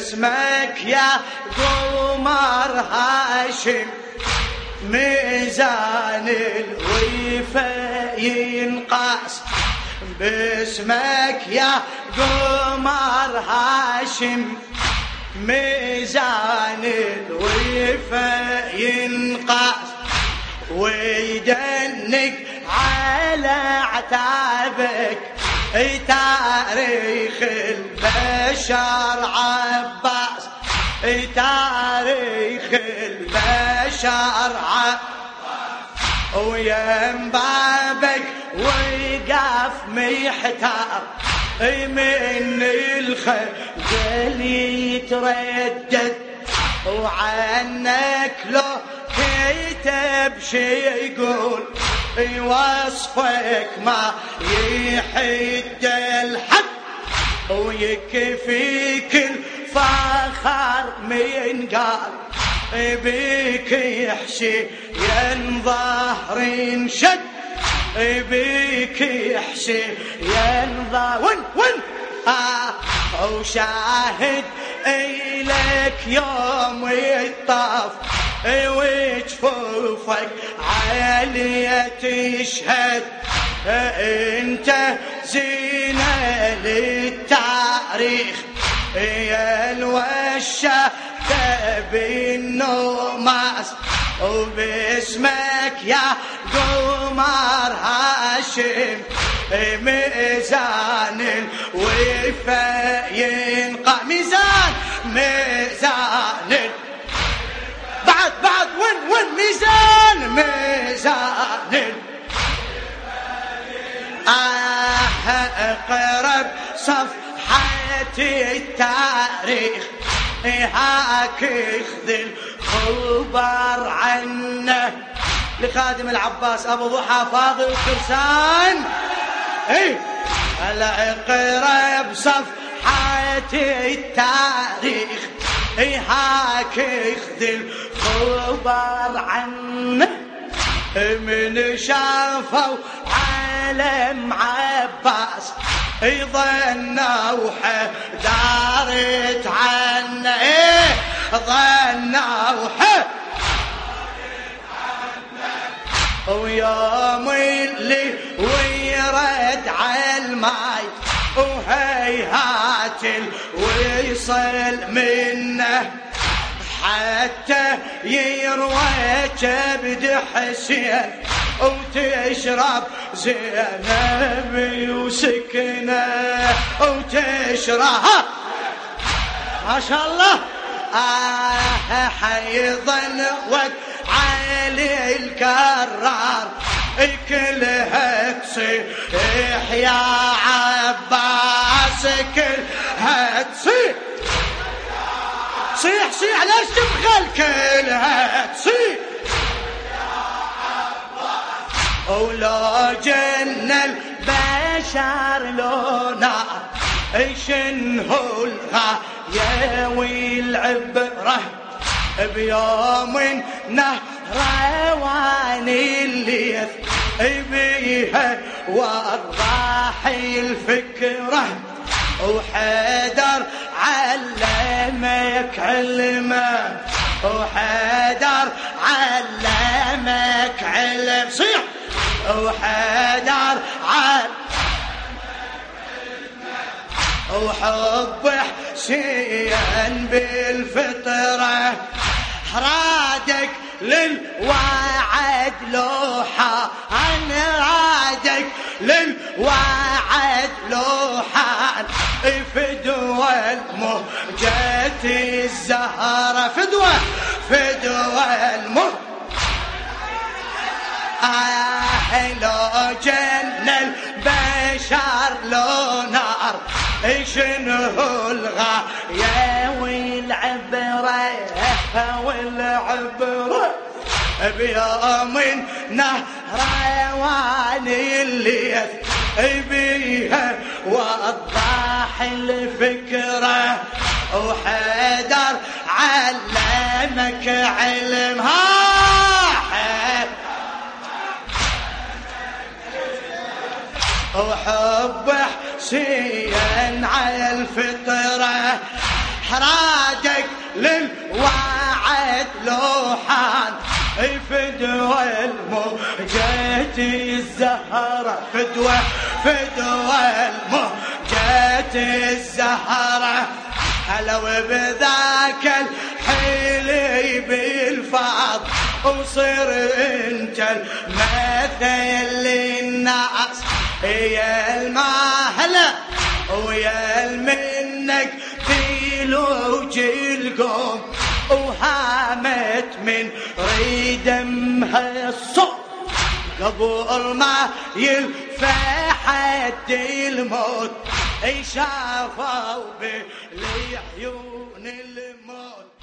باسمك يا قمر هاشم ميزان الوفا ينقاس باسمك يا قمر هاشم ميزان الوفا ينقاس ويدنك على عتابك تاريخ البشر عباس تاريخ البشر عباس ويم بابك وقف محتار من الخجل يتردد وعنك لو كتب شي يقول وصفك ما يحد الحد ويكفيك الفخر من قال بيك يحشي ينظهر ينشد بيك يحشي ينظهر ون وشاهد إليك يوم يطاف وجفوفك عالية تشهد انت زينة للتاريخ يا الوشة بالنوماس وباسمك يا قمر هاشم ميزان الوفا ينقى ميزان بعد وين ميزان اقرب صفحة التاريخ هاك اخذ الخبر عنه لخادم العباس ابو ضحى فاضل كرسان هلا اقرب صفحة التاريخ هاك اخذ الخبر عنه من شافوا عالم عباس ظنوا دارت عنه ظنوا ويوم اللي ويرد عالماي وهيهات الوصل منه حتى يروى كبد حسين وتشرب زينب وسكنه وتشرب ما شاء الله حيظل وقت علي الكرار كلها تصيح يا عباس كلها تصيح صيح ليش تبغل كلها تصيح ولو جن البشر لو نار شنه الغاية والعبرة بيوم نهروان الليث بيها وضاح الفكرة وحيدر علمك علمه وحيدر علمك علم صيح وحيدر علمك وحب حسين بالفطرة رادك للوعد لوحة أنا رادك للوعد لوحة فدوى المهجة الزهرة فدوى المهجة لو جن البشر لو نار شنو الغاية والعبرة بيوم نهروان الليث بيها وضاح الفكرة وحيدر علمك علمها وحب حسين على الفطرة للوعد لوحان فدوى الموجات الزهرة فدوى الموجات الزهرة هلا وبذاك الحلي بالفاض وصير انت المثل للناس يا المهلا ويا منك في لوج القوم وهامت من ريدمها الصوت قبل ما يلفحد الموت شافوا بالعيون الموت